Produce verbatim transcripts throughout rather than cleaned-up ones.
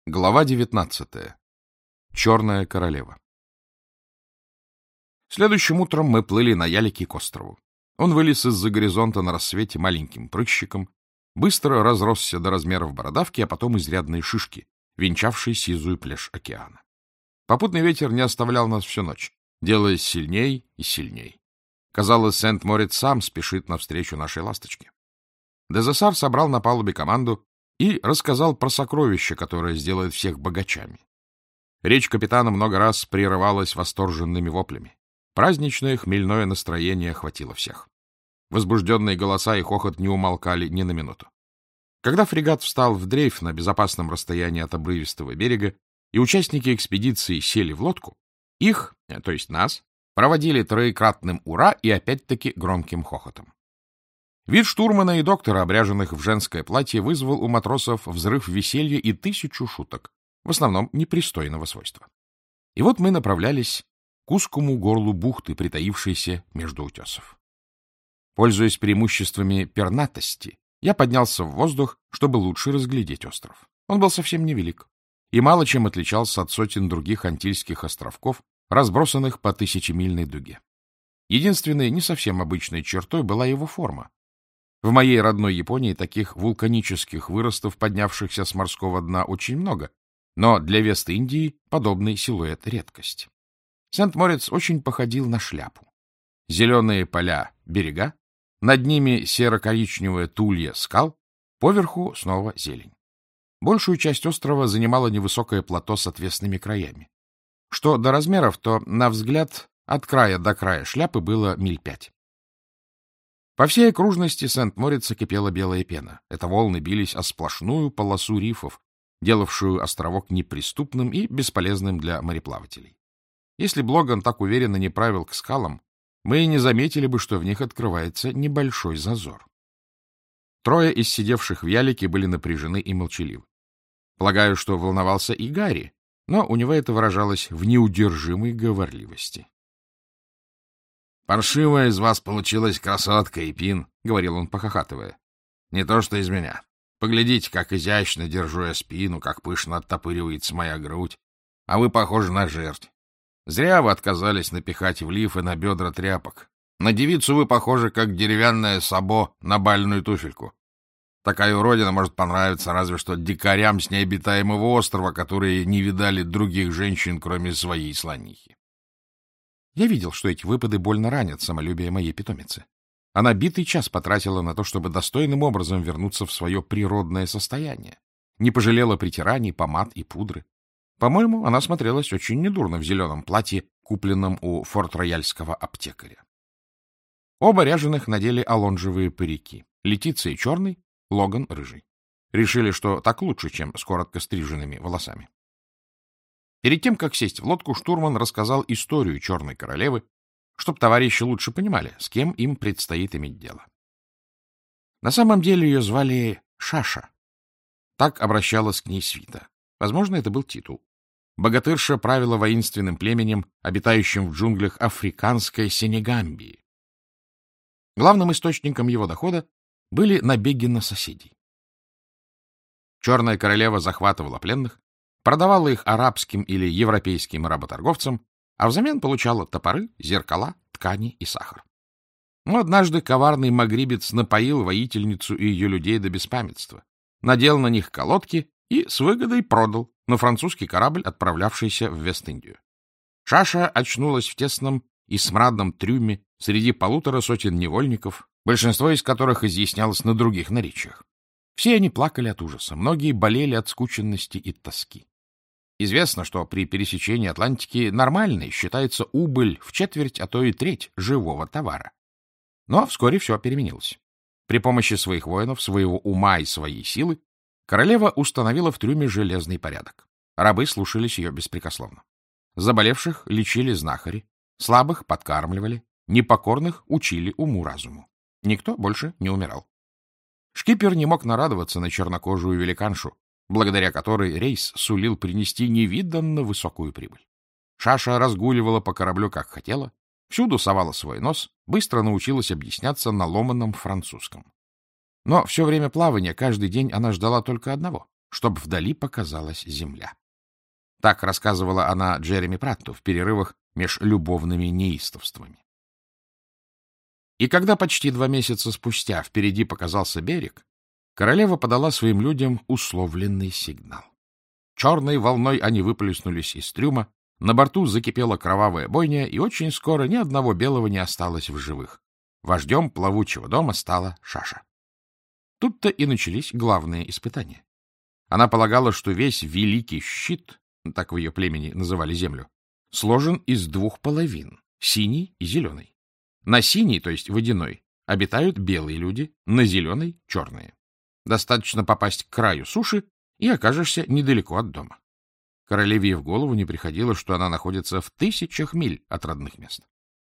Глава девятнадцатая. Черная королева. Следующим утром мы плыли на ялике к острову. Он вылез из-за горизонта на рассвете маленьким прыщиком, быстро разросся до размеров бородавки, а потом изрядные шишки, венчавшие сизую плешь океана. Попутный ветер не оставлял нас всю ночь, делаясь сильней и сильней. Казалось, Сент-Морец сам спешит навстречу нашей ласточке. Дезессар собрал на палубе команду и рассказал про сокровище, которое сделает всех богачами. Речь капитана много раз прерывалась восторженными воплями. Праздничное хмельное настроение охватило всех. Возбужденные голоса и хохот не умолкали ни на минуту. Когда фрегат встал в дрейф на безопасном расстоянии от обрывистого берега, и участники экспедиции сели в лодку, их, то есть нас, проводили троекратным «Ура» и опять-таки громким хохотом. Вид штурмана и доктора, обряженных в женское платье, вызвал у матросов взрыв веселья и тысячу шуток, в основном непристойного свойства. И вот мы направлялись к узкому горлу бухты, притаившейся между утесов. Пользуясь преимуществами пернатости, я поднялся в воздух, чтобы лучше разглядеть остров. Он был совсем невелик и мало чем отличался от сотен других антильских островков, разбросанных по тысячемильной дуге. Единственной не совсем обычной чертой была его форма. В моей родной Японии таких вулканических выростов, поднявшихся с морского дна, очень много, но для Вест-Индии подобный силуэт — редкость. Сент-Морец очень походил на шляпу. Зеленые поля — берега, над ними серо-коричневое тулье скал, поверху снова зелень. Большую часть острова занимало невысокое плато с отвесными краями. Что до размеров, то, на взгляд, от края до края шляпы было миль пять. По всей окружности Сент-Морица кипела белая пена. Это волны бились о сплошную полосу рифов, делавшую островок неприступным и бесполезным для мореплавателей. Если б Логан так уверенно не правил к скалам, мы и не заметили бы, что в них открывается небольшой зазор. Трое из сидевших в ялике были напряжены и молчаливы. Полагаю, что волновался и Гарри, но у него это выражалось в неудержимой говорливости. «Паршивая из вас получилась красотка, Ипин», — говорил он, похохатывая. «Не то что из меня. Поглядите, как изящно держу я спину, как пышно оттопыривается моя грудь. А вы похожи на жерть. Зря вы отказались напихать в лиф и на бедра тряпок. На девицу вы похожи, как деревянное сабо на бальную туфельку. Такая уродина может понравиться разве что дикарям с необитаемого острова, которые не видали других женщин, кроме своей слонихи». Я видел, что эти выпады больно ранят самолюбие моей питомицы. Она битый час потратила на то, чтобы достойным образом вернуться в свое природное состояние. Не пожалела притираний, помад и пудры. По-моему, она смотрелась очень недурно в зеленом платье, купленном у форт-рояльского аптекаря. Оба ряженых надели алонжевые парики. Летиция черный, Логан рыжий. Решили, что так лучше, чем с коротко стриженными волосами. Перед тем, как сесть в лодку, штурман рассказал историю Черной королевы, чтоб товарищи лучше понимали, с кем им предстоит иметь дело. На самом деле ее звали Шаша. Так обращалась к ней свита. Возможно, это был титул. Богатырша правила воинственным племенем, обитающим в джунглях африканской Сенегамбии. Главным источником его дохода были набеги на соседей. Черная королева захватывала пленных, продавала их арабским или европейским работорговцам, а взамен получала топоры, зеркала, ткани и сахар. Но однажды коварный магрибец напоил воительницу и ее людей до беспамятства, надел на них колодки и с выгодой продал на французский корабль, отправлявшийся в Вест-Индию. Шаша очнулась в тесном и смрадном трюме среди полутора сотен невольников, большинство из которых изъяснялось на других наречиях. Все они плакали от ужаса, многие болели от скученности и тоски. Известно, что при пересечении Атлантики нормальной считается убыль в четверть, а то и треть живого товара. Но вскоре все переменилось. При помощи своих воинов, своего ума и своей силы королева установила в трюме железный порядок. Рабы слушались ее беспрекословно. Заболевших лечили знахари, слабых подкармливали, непокорных учили уму-разуму. Никто больше не умирал. Шкипер не мог нарадоваться на чернокожую великаншу, благодаря которой рейс сулил принести невиданно высокую прибыль. Шаша разгуливала по кораблю как хотела, всюду совала свой нос, быстро научилась объясняться на ломаном французском. Но все время плавания каждый день она ждала только одного чтобы вдали показалась земля. Так рассказывала она Джереми Пратту в перерывах меж любовными неистовствами. И когда почти два месяца спустя впереди показался берег, королева подала своим людям условленный сигнал. Черной волной они выплеснулись из трюма, на борту закипела кровавая бойня, и очень скоро ни одного белого не осталось в живых. Вождем плавучего дома стала Шаша. Тут-то и начались главные испытания. Она полагала, что весь великий щит, так в ее племени называли землю, сложен из двух половин — синий и зеленый. На синий, то есть водяной, обитают белые люди, на зеленой — черные. Достаточно попасть к краю суши, и окажешься недалеко от дома. Королеве и в голову не приходило, что она находится в тысячах миль от родных мест.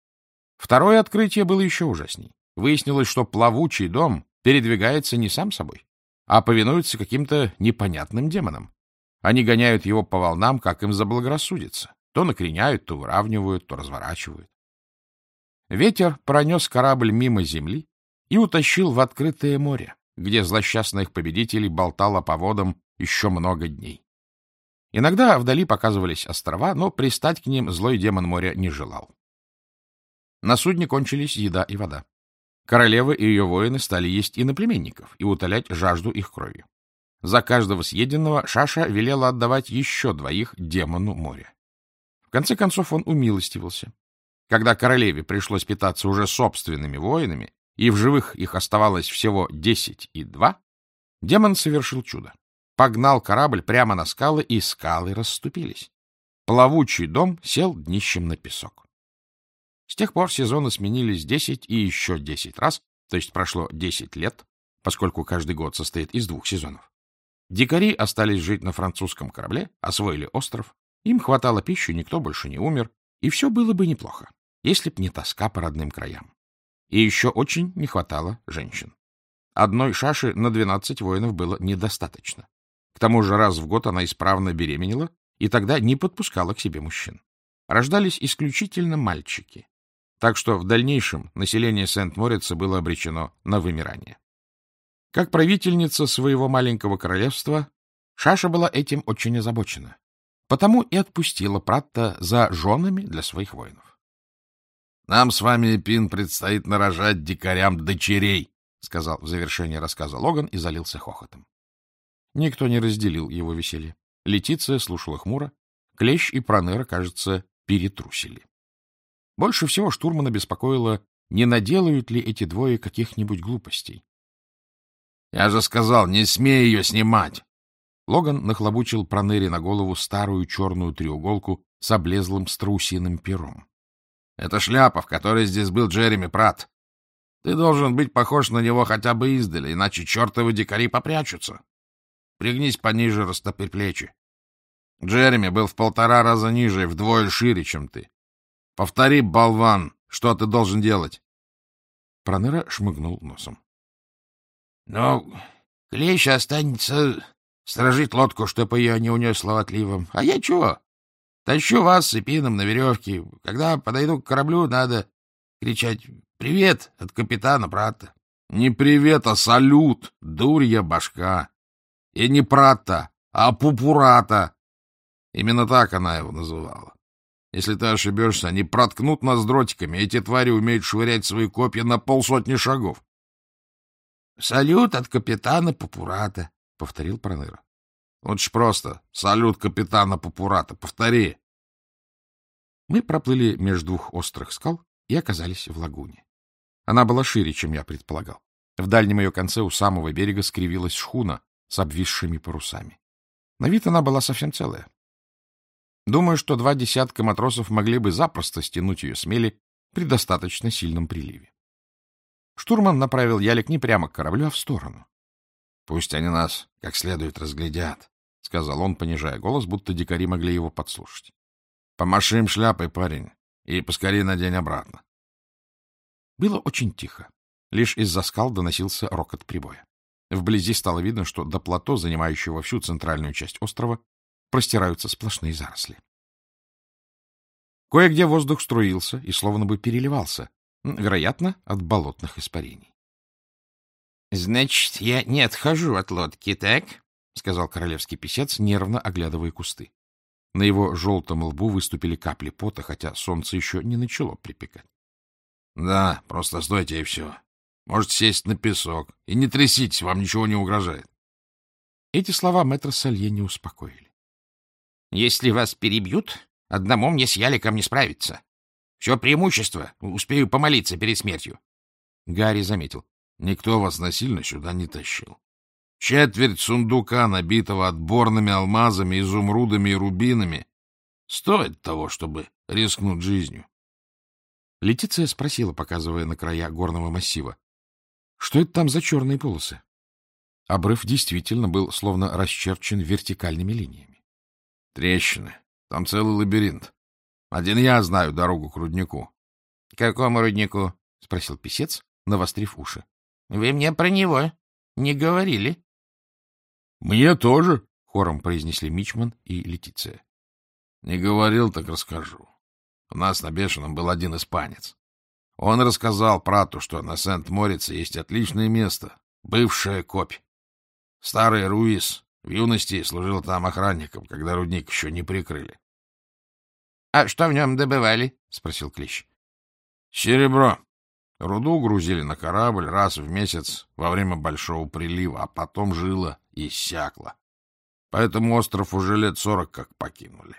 Второе открытие было еще ужасней. Выяснилось, что плавучий дом передвигается не сам собой, а повинуется каким-то непонятным демонам. Они гоняют его по волнам, как им заблагорассудится. То накреняют, то выравнивают, то разворачивают. Ветер пронес корабль мимо земли и утащил в открытое море, где злосчастных победителей болтало по водам еще много дней. Иногда вдали показывались острова, но пристать к ним злой демон моря не желал. На судне кончились еда и вода. Королева и ее воины стали есть иноплеменников и утолять жажду их крови. За каждого съеденного Шаша велела отдавать еще двоих демону моря. В конце концов он умилостивился. Когда королеве пришлось питаться уже собственными воинами, и в живых их оставалось всего десять и два, демон совершил чудо. Погнал корабль прямо на скалы, и скалы расступились. Плавучий дом сел днищем на песок. С тех пор сезоны сменились десять и еще десять раз, то есть прошло десять лет, поскольку каждый год состоит из двух сезонов. Дикари остались жить на французском корабле, освоили остров, им хватало пищи, никто больше не умер, и все было бы неплохо, если б не тоска по родным краям. И еще очень не хватало женщин. Одной Шаши на двенадцать воинов было недостаточно. К тому же раз в год она исправно беременела, и тогда не подпускала к себе мужчин. Рождались исключительно мальчики. Так что в дальнейшем население Сент-Морица было обречено на вымирание. Как правительница своего маленького королевства, Шаша была этим очень озабочена. Потому и отпустила Пратта за женами для своих воинов. — Нам с вами, Пин, предстоит нарожать дикарям дочерей, — сказал в завершении рассказа Логан и залился хохотом. Никто не разделил его веселье. Летиция слушала хмуро. Клещ и Пронера, кажется, перетрусили. Больше всего штурмана беспокоило, не наделают ли эти двое каких-нибудь глупостей. — Я же сказал, не смей ее снимать! Логан нахлобучил Пронере на голову старую черную треуголку с облезлым страусиным пером. — Это шляпа, в которой здесь был Джереми Пратт. Ты должен быть похож на него хотя бы издали, иначе чертовы дикари попрячутся. Пригнись пониже, растопырь плечи. Джереми был в полтора раза ниже и вдвое шире, чем ты. Повтори, болван, что ты должен делать. Пронера шмыгнул носом. — Ну, Клещ останется сторожить лодку, чтоб ее не унесло отливом. А я чего? Тащу вас с Эпином на веревке. Когда подойду к кораблю, надо кричать «Привет» от капитана Пратта. — Не привет, а салют, дурья башка. И не Пратта, а Пупурата. Именно так она его называла. Если ты ошибешься, они проткнут нас дротиками. Эти твари умеют швырять свои копья на полсотни шагов. — Салют от капитана Пупурата, — повторил Пронера. — Лучше просто салют капитана Пупурата. Повтори. Мы проплыли между двух острых скал и оказались в лагуне. Она была шире, чем я предполагал. В дальнем ее конце у самого берега скривилась шхуна с обвисшими парусами. На вид она была совсем целая. Думаю, что два десятка матросов могли бы запросто стянуть ее с мели при достаточно сильном приливе. Штурман направил ялик не прямо к кораблю, а в сторону. — Пусть они нас как следует разглядят, — сказал он, понижая голос, будто дикари могли его подслушать. — Помаши им шляпой, парень, и поскорее надень обратно. Было очень тихо. Лишь из-за скал доносился рокот прибоя. Вблизи стало видно, что до плато, занимающего всю центральную часть острова, простираются сплошные заросли. Кое-где воздух струился и словно бы переливался, вероятно, от болотных испарений. — Значит, я не отхожу от лодки, так? — сказал королевский писец, нервно оглядывая кусты. На его желтом лбу выступили капли пота, хотя солнце еще не начало припекать. — Да, просто стойте и все. Можете сесть на песок. И не тряситесь, вам ничего не угрожает. Эти слова мэтра Салье не успокоили. — Если вас перебьют, одному мне с Яликом не справиться. Все преимущество. Успею помолиться перед смертью. Гарри заметил. — Никто вас насильно сюда не тащил. Четверть сундука, набитого отборными алмазами, изумрудами и рубинами, стоит того, чтобы рискнуть жизнью. Летиция спросила, показывая на края горного массива. — Что это там за черные полосы? Обрыв действительно был словно расчерчен вертикальными линиями. — Трещины. Там целый лабиринт. Один я знаю дорогу к руднику. — К какому руднику? — спросил писец, навострив уши. — Вы мне про него не говорили. — Мне тоже, — хором произнесли Мичман и Летиция. — Не говорил, так расскажу. У нас на Бешеном был один испанец. Он рассказал прату, что на Сент-Морице есть отличное место, бывшая копь. Старый Руис в юности служил там охранником, когда рудник еще не прикрыли. — А что в нем добывали? — спросил Клещ. — Серебро. Руду грузили на корабль раз в месяц во время большого прилива, а потом жило и иссякло. Поэтому остров уже лет сорок как покинули.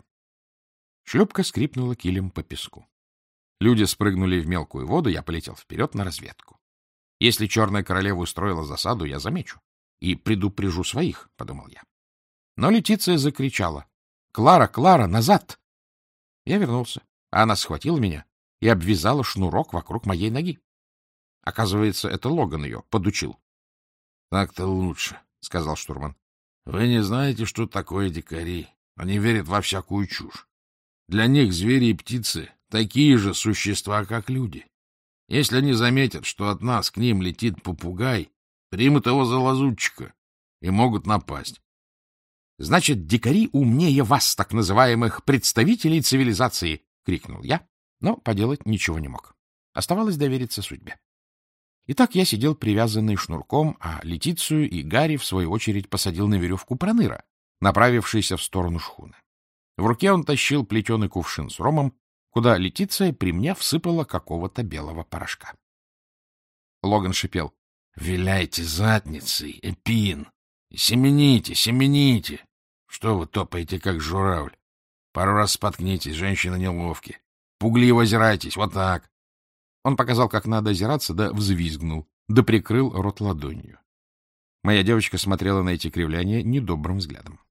Шлюпка скрипнула килем по песку. Люди спрыгнули в мелкую воду, я полетел вперед на разведку. Если Черная Королева устроила засаду, я замечу. И предупрежу своих, — подумал я. Но Летиция закричала. — Клара, Клара, назад! Я вернулся, а она схватила меня и обвязала шнурок вокруг моей ноги. Оказывается, это Логан ее подучил. — Так-то лучше, — сказал штурман. — Вы не знаете, что такое дикари. Они верят во всякую чушь. Для них звери и птицы такие же существа, как люди. Если они заметят, что от нас к ним летит попугай, примут его за лазутчика и могут напасть. — Значит, дикари умнее вас, так называемых представителей цивилизации! — крикнул я, но поделать ничего не мог. Оставалось довериться судьбе. Итак, я сидел привязанный шнурком, а Летицию и Гарри, в свою очередь, посадил на веревку Проныра, направившийся в сторону шхуны. В руке он тащил плетеный кувшин с ромом, куда Летиция при мне всыпала какого-то белого порошка. Логан шипел. — Виляйте задницей, Эпин! Семените, семените! Что вы топаете, как журавль? Пару раз споткнитесь, женщины неловки. Пугливо озирайтесь, вот так. Он показал, как надо озираться, да взвизгнул, да прикрыл рот ладонью. Моя девочка смотрела на эти кривляния недобрым взглядом.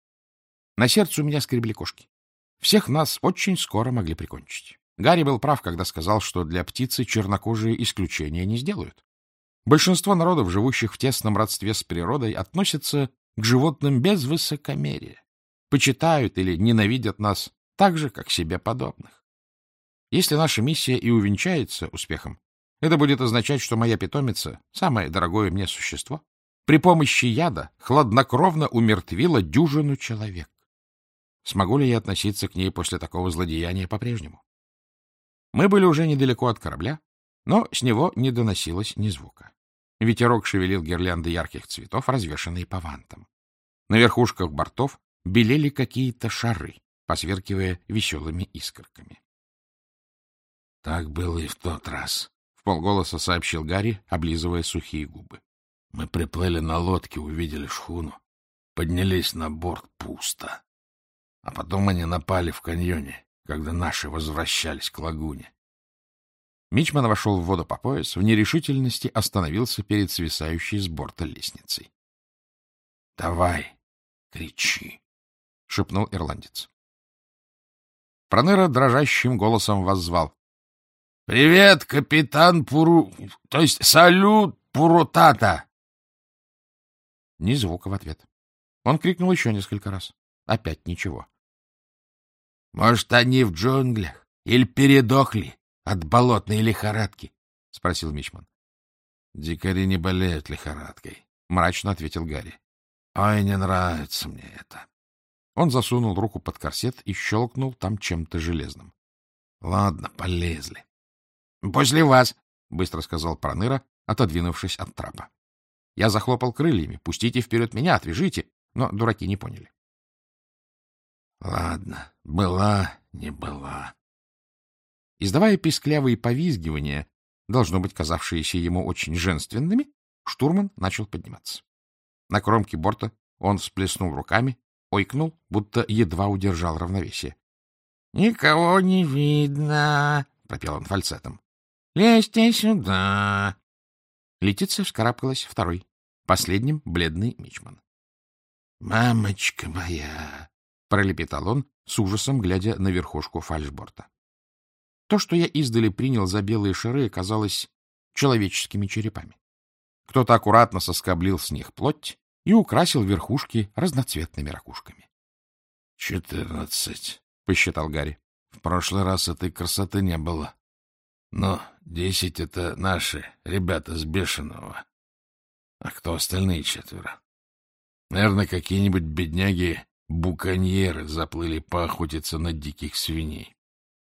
На сердце у меня скребли кошки. Всех нас очень скоро могли прикончить. Гарри был прав, когда сказал, что для птицы чернокожие исключения не сделают. Большинство народов, живущих в тесном родстве с природой, относятся к животным без высокомерия, почитают или ненавидят нас так же, как себе подобных. Если наша миссия и увенчается успехом, это будет означать, что моя питомица, самое дорогое мне существо, при помощи яда хладнокровно умертвила дюжину человек. Смогу ли я относиться к ней после такого злодеяния по-прежнему? Мы были уже недалеко от корабля, но с него не доносилось ни звука. Ветерок шевелил гирлянды ярких цветов, развешанные по вантам. На верхушках бортов белели какие-то шары, посверкивая веселыми искорками. — Так было и в тот раз, — вполголоса сообщил Гарри, облизывая сухие губы. — Мы приплыли на лодке, увидели шхуну, поднялись на борт — пусто. А потом они напали в каньоне, когда наши возвращались к лагуне. Мичман вошел в воду по пояс, в нерешительности остановился перед свисающей с борта лестницей. — Давай, кричи, — шепнул ирландец. Проныра дрожащим голосом воззвал. — Привет, капитан Пуру... То есть салют, Пурутата! Ни звука в ответ. Он крикнул еще несколько раз. Опять ничего. — Может, они в джунглях или передохли от болотной лихорадки? — спросил Мичман. — Дикари не болеют лихорадкой, — мрачно ответил Гарри. — Ой, не нравится мне это. Он засунул руку под корсет и щелкнул там чем-то железным. — Ладно, полезли. — После вас, — быстро сказал Проныра, отодвинувшись от трапа. Я захлопал крыльями. — Пустите вперед меня, отвяжите. но дураки не поняли. — Ладно, была, не была. Издавая писклявые повизгивания, должно быть казавшиеся ему очень женственными, штурман начал подниматься. На кромке борта он всплеснул руками, ойкнул, будто едва удержал равновесие. — Никого не видно, — пропел он фальцетом. — Лезьте сюда. Летиция вскарабкалась второй, последним бледный мичман. — Мамочка моя! — пролепетал он, с ужасом глядя на верхушку фальшборта. То, что я издали принял за белые шары, оказалось человеческими черепами. Кто-то аккуратно соскоблил с них плоть и украсил верхушки разноцветными ракушками. — Четырнадцать, — посчитал Гарри. — В прошлый раз этой красоты не было. Но десять — это наши, ребята с Бешеного. А кто остальные четверо? Наверное, какие-нибудь бедняги-буконьеры заплыли поохотиться на диких свиней.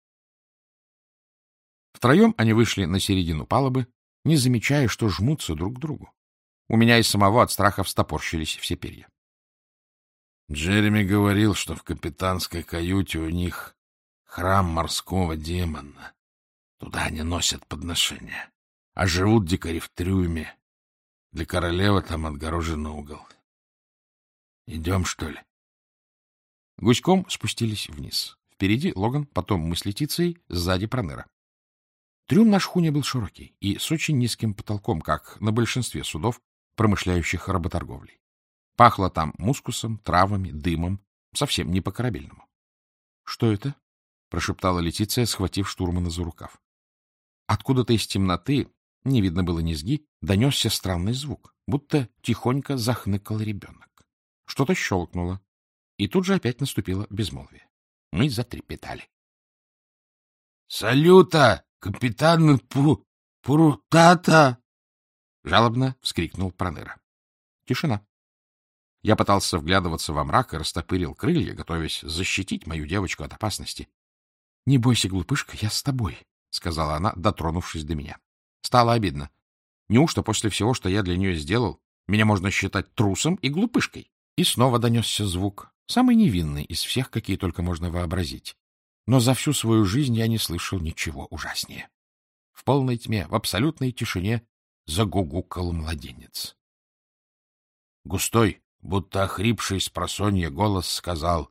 Втроем они вышли на середину палубы, не замечая, что жмутся друг к другу. У меня и самого от страха встопорщились все перья. Джереми говорил, что в капитанской каюте у них храм морского демона. Туда они носят подношения. А живут дикари в трюме. Для королевы там отгорожен угол. Идем, что ли? Гуськом спустились вниз. Впереди Логан, потом мы с Летицией, сзади Пронера. Трюм на шхуне был широкий и с очень низким потолком, как на большинстве судов, промышляющих работорговлей. Пахло там мускусом, травами, дымом, совсем не по-корабельному. — Что это? — прошептала Летиция, схватив штурмана за рукав. Откуда-то из темноты, не видно было низги, донесся странный звук, будто тихонько захныкал ребенок. Что-то щелкнуло, и тут же опять наступило безмолвие. Мы затрепетали. — Салюта, капитан Пу... Пурутата! — жалобно вскрикнул Пронера. Тишина. Я пытался вглядываться во мрак и растопырил крылья, готовясь защитить мою девочку от опасности. — Не бойся, глупышка, я с тобой, — сказала она, дотронувшись до меня. Стало обидно. Неужто после всего, что я для нее сделал, меня можно считать трусом и глупышкой? И снова донесся звук, самый невинный из всех, какие только можно вообразить. Но за всю свою жизнь я не слышал ничего ужаснее. В полной тьме, в абсолютной тишине загугукал младенец. Густой, будто охрипший с просонья голос сказал: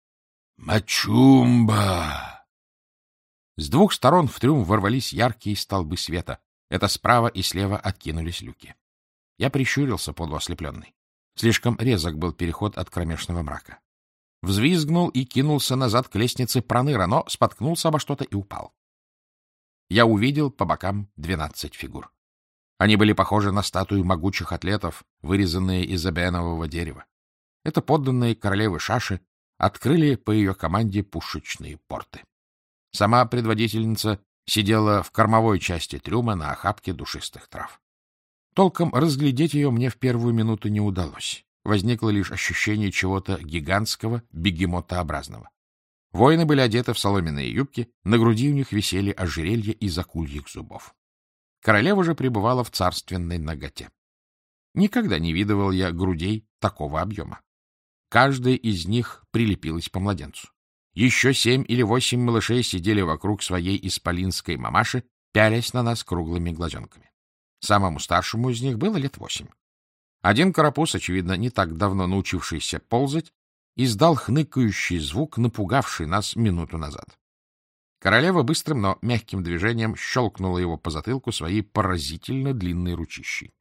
«Мачумба!» С двух сторон в трюм ворвались яркие столбы света. Это справа и слева откинулись люки. Я прищурился, полуослепленный. Слишком резок был переход от кромешного мрака. Взвизгнул и кинулся назад к лестнице Пронера, но споткнулся обо что-то и упал. Я увидел по бокам двенадцать фигур. Они были похожи на статуи могучих атлетов, вырезанные из обенового дерева. Это подданные королевы Шаши открыли по ее команде пушечные порты. Сама предводительница сидела в кормовой части трюма на охапке душистых трав. Толком разглядеть ее мне в первую минуту не удалось. Возникло лишь ощущение чего-то гигантского, бегемотообразного. Воины были одеты в соломенные юбки, на груди у них висели ожерелья из акульих зубов. Королева же пребывала в царственной наготе. Никогда не видывал я грудей такого объема. Каждая из них прилепилась по младенцу. Еще семь или восемь малышей сидели вокруг своей исполинской мамаши, пялясь на нас круглыми глазенками. Самому старшему из них было лет восемь. Один карапуз, очевидно, не так давно научившийся ползать, издал хныкающий звук, напугавший нас минуту назад. Королева быстрым, но мягким движением щелкнула его по затылку своей поразительно длинной ручищей.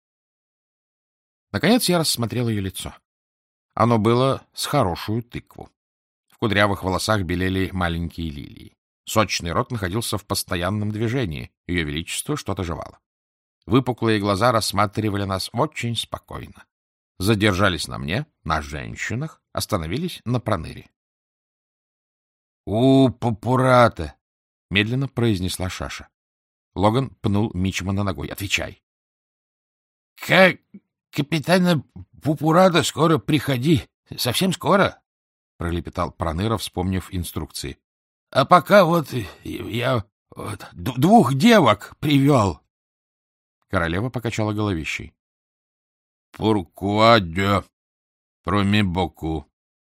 Наконец я рассмотрел ее лицо. Оно было с хорошую тыкву. В кудрявых волосах белели маленькие лилии. Сочный рот находился в постоянном движении, ее величество что-то жевало. Выпуклые глаза рассматривали нас очень спокойно. Задержались на мне, на женщинах, остановились на Пронере. — У, Папурата! — медленно произнесла Шаша. Логан пнул мичмана ногой. — Отвечай. — Как капитана Пупурата скоро приходи. Совсем скоро, — пролепетал Пронера, вспомнив инструкции. — А пока вот я вот, двух девок привел. Королева покачала головищей. — Пуркуадё! Проми боку.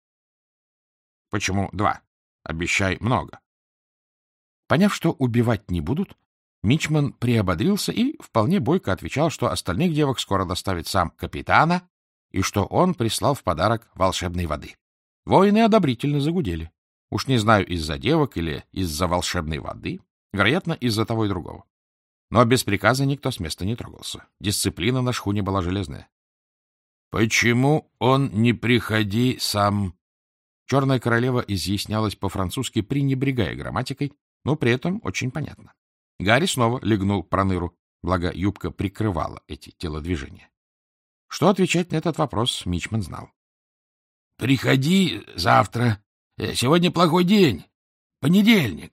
— Почему два? Обещай много. Поняв, что убивать не будут, мичман приободрился и вполне бойко отвечал, что остальных девок скоро доставит сам капитана и что он прислал в подарок волшебной воды. Воины одобрительно загудели. Уж не знаю, из-за девок или из-за волшебной воды, вероятно, из-за того и другого. Но без приказа никто с места не трогался. Дисциплина на шхуне была железная. — Почему он не приходи сам? Черная королева изъяснялась по-французски, пренебрегая грамматикой, но при этом очень понятно. Гарри снова легнул Проныру, благо юбка прикрывала эти телодвижения. Что отвечать на этот вопрос мичман знал. — Приходи завтра. Сегодня плохой день. Понедельник.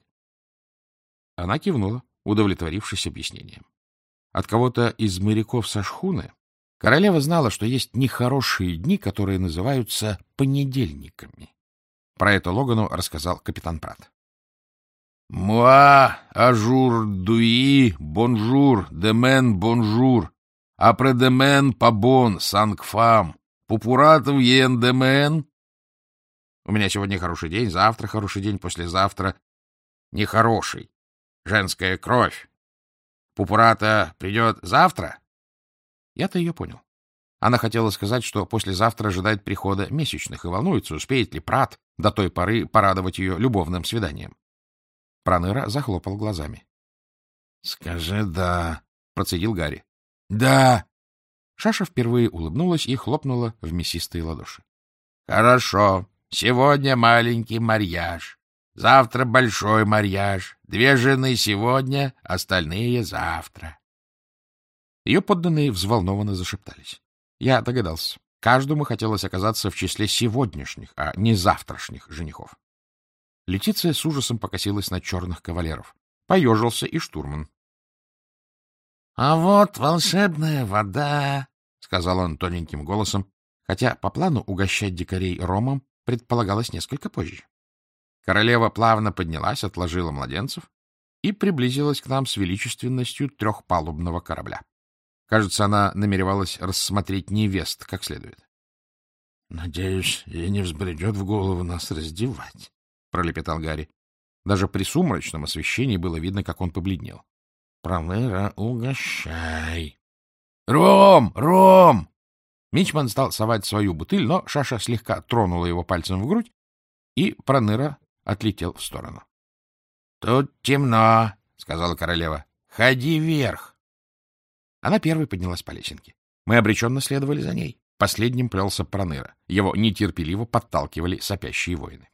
Она кивнула, удовлетворившись объяснением. От кого-то из моряков со шхуны королева знала, что есть нехорошие дни, которые называются понедельниками. Про это Логану рассказал капитан Прат. «Муа, ажур, дуи, бонжур, демен, бонжур, апредемен, пабон, сангфам, пупуратов ен демен». У меня сегодня хороший день, завтра хороший день, послезавтра нехороший. Женская кровь. Пупурата придет завтра? Я-то ее понял. Она хотела сказать, что послезавтра ожидает прихода месячных и волнуется, успеет ли Прат до той поры порадовать ее любовным свиданием. Проныра захлопал глазами. — Скажи «да», — процедил Гарри. — Да. Шаша впервые улыбнулась и хлопнула в мясистые ладоши. — Хорошо. Сегодня маленький марьяж. Завтра большой марьяж. Две жены сегодня, остальные завтра. Ее подданные взволнованно зашептались. Я догадался. Каждому хотелось оказаться в числе сегодняшних, а не завтрашних женихов. Летиция с ужасом покосилась на черных кавалеров. Поежился и штурман. — А вот волшебная вода, — сказал он тоненьким голосом, хотя по плану угощать дикарей ромом предполагалось несколько позже. Королева плавно поднялась, отложила младенцев и приблизилась к нам с величественностью трехпалубного корабля. Кажется, она намеревалась рассмотреть невест как следует. — Надеюсь, ей не взбредет в голову нас раздевать, — пролепетал Гарри. Даже при сумрачном освещении было видно, как он побледнел. — Проныра, угощай. — Ром! Ром! Мичман стал совать свою бутыль, но Шаша слегка тронула его пальцем в грудь, и Проныра отлетел в сторону. — Тут темно, — сказала королева. — Ходи вверх. Она первой поднялась по лесенке. Мы обреченно следовали за ней. Последним плелся Проныра. Его нетерпеливо подталкивали сопящие воины.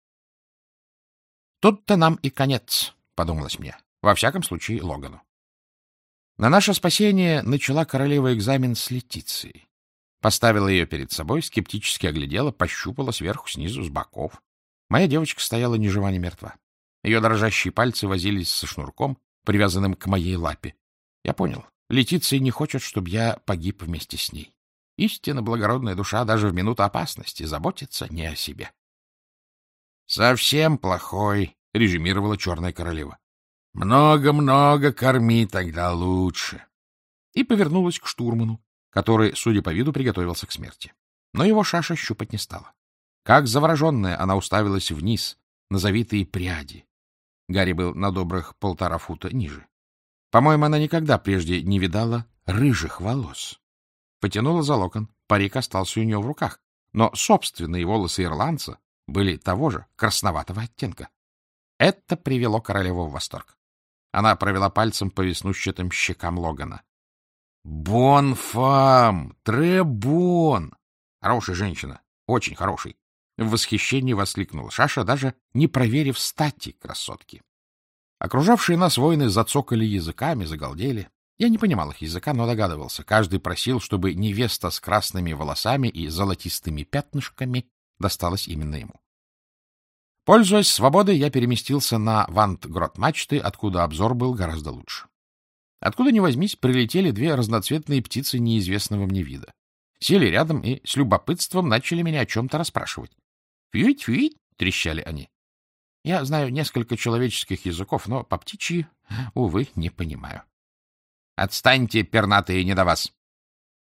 «Тут-то нам и конец», — подумалось мне. Во всяком случае, Логану. На наше спасение начала королева экзамен с Летицией. Поставила ее перед собой, скептически оглядела, пощупала сверху, снизу, с боков. Моя девочка стояла ни жива, ни мертва. Ее дрожащие пальцы возились со шнурком, привязанным к моей лапе. Я понял. Летиция не хочет, чтобы я погиб вместе с ней. Истинно благородная душа даже в минуту опасности заботится не о себе. — Совсем плохой, — резюмировала черная королева. — Много-много корми, тогда лучше. И повернулась к штурману, который, судя по виду, приготовился к смерти. Но его Шаша щупать не стала. Как завороженная, она уставилась вниз, на завитые пряди. Гарри был на добрых полтора фута ниже. По-моему, она никогда прежде не видала рыжих волос. Потянула за локон, парик остался у нее в руках, но собственные волосы ирландца были того же красноватого оттенка. Это привело королеву в восторг. Она провела пальцем по веснущатым щекам Логана. «Бон фам! Тре бон!» Хорошая женщина, очень хороший. В восхищении воскликнула Шаша, даже не проверив стати красотки. Окружавшие нас воины зацокали языками, загалдели. Я не понимал их языка, но догадывался. Каждый просил, чтобы невеста с красными волосами и золотистыми пятнышками досталась именно ему. Пользуясь свободой, я переместился на вант-грот-мачты, откуда обзор был гораздо лучше. Откуда ни возьмись, прилетели две разноцветные птицы неизвестного мне вида. Сели рядом и с любопытством начали меня о чем-то расспрашивать. «Фьють-фьють!» — трещали они. Я знаю несколько человеческих языков, но по птичьи, увы, не понимаю. — Отстаньте, пернатые, не до вас!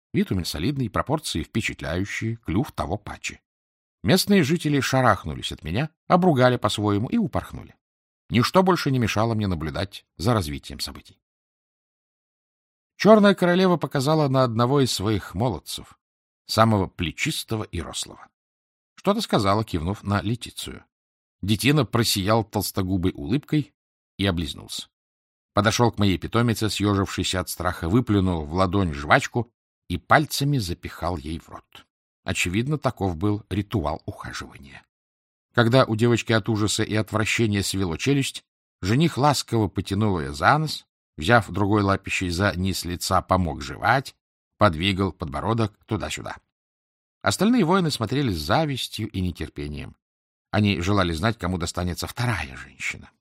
Вид у меня солидный, пропорции впечатляющие, клюв того паче. Местные жители шарахнулись от меня, обругали по-своему и упорхнули. Ничто больше не мешало мне наблюдать за развитием событий. Черная королева показала на одного из своих молодцев, самого плечистого и рослого. Что-то сказала, кивнув на Летицию. Детина просиял толстогубой улыбкой и облизнулся. Подошел к моей питомице, съежившейся от страха, выплюнул в ладонь жвачку и пальцами запихал ей в рот. Очевидно, таков был ритуал ухаживания. Когда у девочки от ужаса и отвращения свело челюсть, жених ласково потянул ее за нос, взяв другой лапищей за низ лица, помог жевать, подвигал подбородок туда-сюда. Остальные воины смотрели с завистью и нетерпением. Они желали знать, кому достанется вторая женщина.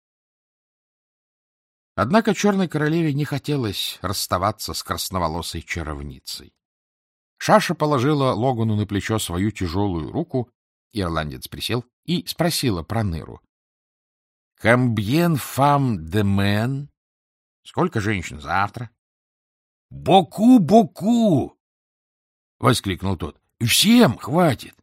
Однако черной королеве не хотелось расставаться с красноволосой чаровницей. Шаша положила Логану на плечо свою тяжелую руку, ирландец присел, и спросила про Ныру. — Камбьен фам де мен? Сколько женщин завтра? — Боку, боку! — воскликнул тот. — Всем хватит!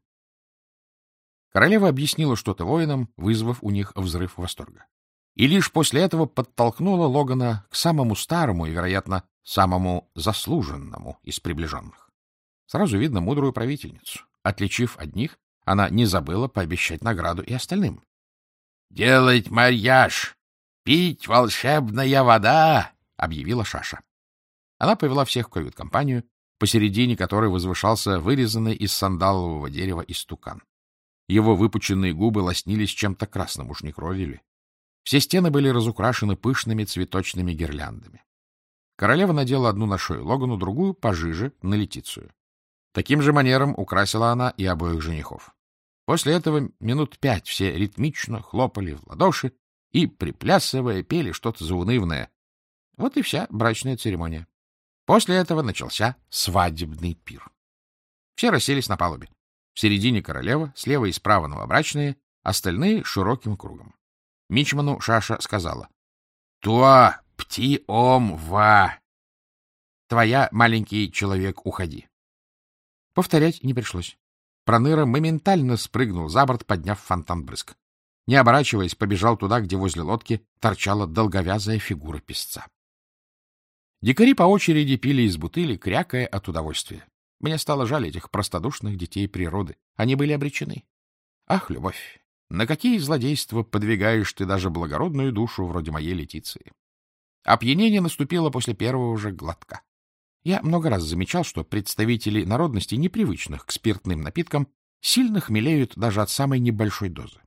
Королева объяснила что-то воинам, вызвав у них взрыв восторга. И лишь после этого подтолкнула Логана к самому старому и, вероятно, самому заслуженному из приближенных. Сразу видно мудрую правительницу. Отличив одних, она не забыла пообещать награду и остальным. — Делать марьяж! Пить волшебная вода! — объявила Шаша. Она повела всех в кают-компанию, посередине которой возвышался вырезанный из сандалового дерева истукан. Его выпученные губы лоснились чем-то красным, уж не кровью ли. Все стены были разукрашены пышными цветочными гирляндами. Королева надела одну на шею Логану, другую пожиже, на Летицию. Таким же манером украсила она и обоих женихов. После этого минут пять все ритмично хлопали в ладоши и, приплясывая, пели что-то заунывное. Вот и вся брачная церемония. После этого начался свадебный пир. Все расселись на палубе. В середине королева, слева и справа новобрачные, остальные широким кругом. Мичману Шаша сказала: — Туа пти ом ва. Твоя, маленький человек, уходи. Повторять не пришлось. Проныра моментально спрыгнул за борт, подняв фонтан брызг. Не оборачиваясь, побежал туда, где возле лодки торчала долговязая фигура песца. Дикари по очереди пили из бутыли, крякая от удовольствия. Мне стало жаль этих простодушных детей природы. Они были обречены. Ах, любовь! На какие злодейства подвигаешь ты даже благородную душу, вроде моей Летиции? Опьянение наступило после первого же глотка. Я много раз замечал, что представители народностей, непривычных к спиртным напиткам, сильно хмелеют даже от самой небольшой дозы.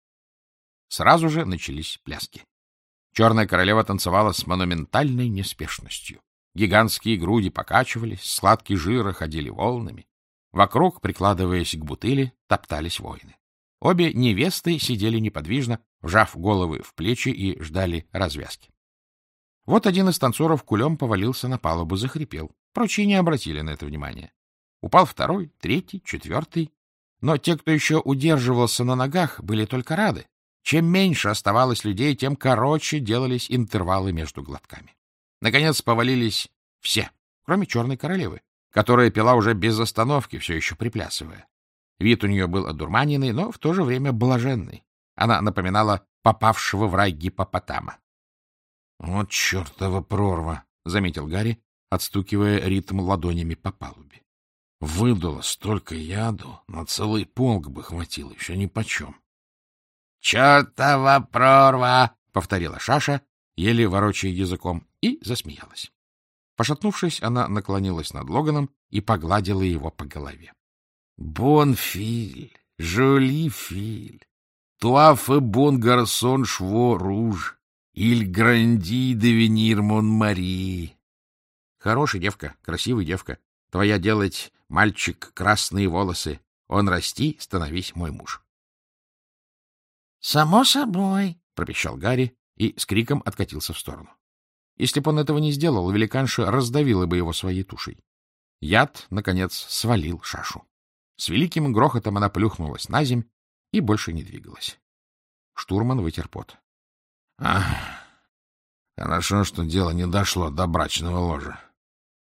Сразу же начались пляски. Черная королева танцевала с монументальной неспешностью. Гигантские груди покачивались, сладкие жиры ходили волнами. Вокруг, прикладываясь к бутыли, топтались воины. Обе невесты сидели неподвижно, вжав головы в плечи и ждали развязки. Вот один из танцоров кулем повалился на палубу, захрипел. Прочие не обратили на это внимания. Упал второй, третий, четвертый. Но те, кто еще удерживался на ногах, были только рады. Чем меньше оставалось людей, тем короче делались интервалы между глотками. Наконец повалились все, кроме черной королевы, которая пила уже без остановки, все еще приплясывая. Вид у нее был одурманенный, но в то же время блаженный. Она напоминала попавшего в рай гиппопотама. — Вот чертова прорва! — заметил Гарри, отстукивая ритм ладонями по палубе. — Выдало столько яду, на целый полк бы хватило, еще нипочем. — Чертова прорва! — повторила Шаша, еле ворочая языком, и засмеялась. Пошатнувшись, она наклонилась над Логаном и погладила его по голове. — Бон филь, жоли филь, toi fais bon garçon chevaux rouge, il grandit devenir mon mari. Хорошая девка, красивая девка, твоя делать, мальчик, красные волосы, он расти, становись мой муж. — Само собой, — пропищал Гарри и с криком откатился в сторону. Если бы он этого не сделал, великанша раздавила бы его своей тушей. Яд, наконец, свалил Шашу. С великим грохотом она плюхнулась на земь и больше не двигалась. Штурман вытер пот. — Ах, хорошо, что дело не дошло до брачного ложа.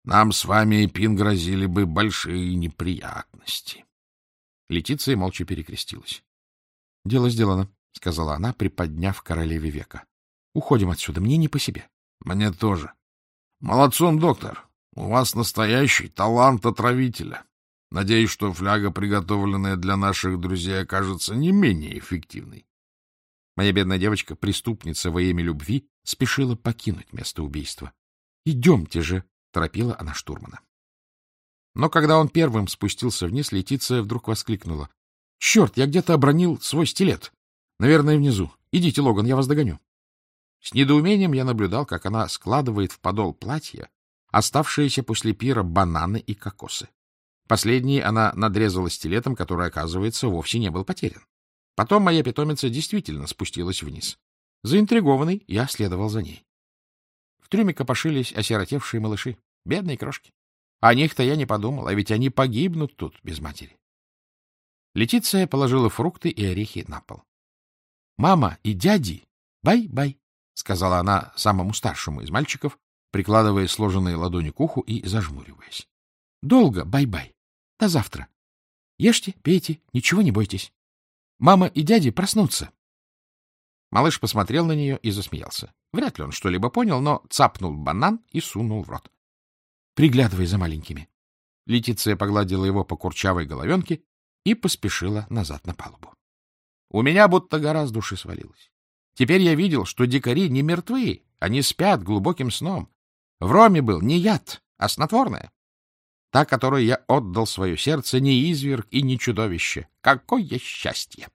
нам с вами, Эпин, грозили бы большие неприятности. Летиция молча перекрестилась. — Дело сделано, — сказала она, приподняв королеве века. — Уходим отсюда, мне не по себе. — Мне тоже. Молодцом, доктор. У вас настоящий талант отравителя. Надеюсь, что фляга, приготовленная для наших друзей, окажется не менее эффективной. Моя бедная девочка, преступница во имя любви, спешила покинуть место убийства. — Идемте же, — торопила она штурмана. Но когда он первым спустился вниз, Летиция вдруг воскликнула. — Черт, я где-то обронил свой стилет. Наверное, внизу. Идите, Логан, я вас догоню. С недоумением я наблюдал, как она складывает в подол платья оставшиеся после пира бананы и кокосы. Последние она надрезала стилетом, который, оказывается, вовсе не был потерян. Потом моя питомица действительно спустилась вниз. Заинтригованный, я следовал за ней. В трюме копошились осиротевшие малыши, бедные крошки. О них-то я не подумал, а ведь они погибнут тут без матери. Летиция положила фрукты и орехи на пол. — Мама и дяди, бай-бай, — сказала она самому старшему из мальчиков, прикладывая сложенные ладони к уху и зажмуриваясь. — Долго бай-бай. До завтра. Ешьте, пейте, ничего не бойтесь. Мама и дяди проснутся. Малыш посмотрел на нее и засмеялся. Вряд ли он что-либо понял, но цапнул банан и сунул в рот. — Приглядывай за маленькими. Летиция погладила его по курчавой головенке и поспешила назад на палубу. У меня будто гора с души свалилась. Теперь я видел, что дикари не мертвы, они спят глубоким сном. В роме был не яд, а снотворное. Та, которой я отдал свое сердце, не изверг и не чудовище. Какое счастье!